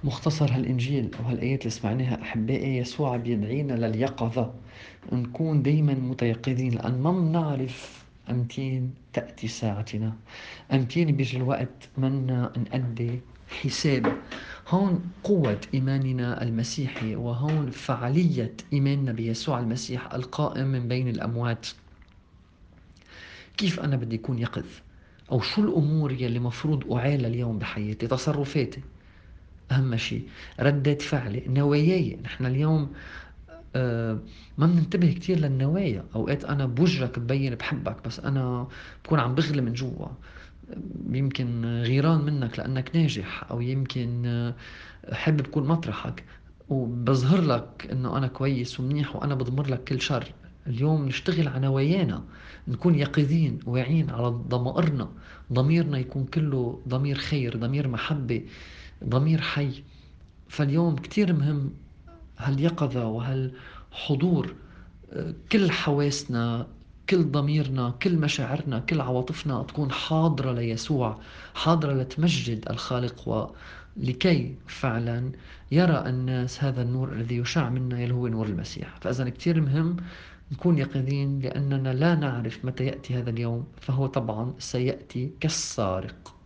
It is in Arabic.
مختصر هالإنجيل أو هالآيات اللي سمعناها أحبائي، يسوع بيدعينا لليقظة، نكون دايما متيقظين، لأن ما بنعرف أمتين تأتي ساعتنا، أمتين بيجي الوقت منا نأدي حساب. هون قوة إيماننا المسيحي، وهون فعالية إيماننا بيسوع المسيح القائم من بين الأموات. كيف أنا بدي أكون يقظ؟ أو شو الأمور يلي مفروض أعالى اليوم بحياتي؟ تصرفاتي أهم شيء، ردة فعلي، نواياي. نحن اليوم آه، ما بننتبه كتير للنوايا. أوقات أنا بوجهك ببين بحبك، بس أنا بكون عم بغلي من جوا. يمكن غيران منك لأنك ناجح، أو يمكن حابب كون مطرحك، وبظهر لك إنه أنا كويس ومنيح وأنا بضمر لك كل شر. اليوم نشتغل على نوايانا، نكون يقظين واعيين على ضمائرنا، ضميرنا يكون كله ضمير خير، ضمير محبة، ضمير حي. فاليوم كتير مهم هاليقظة وهالحضور. كل حواسنا، كل ضميرنا، كل مشاعرنا، كل عواطفنا تكون حاضرة ليسوع، حاضرة لتمجد الخالق، ولكي فعلا يرى الناس هذا النور الذي يشع منا يلي هو نور المسيح. فإذا كتير مهم نكون يقظين، لأننا لا نعرف متى يأتي هذا اليوم، فهو طبعا سيأتي كالسارق.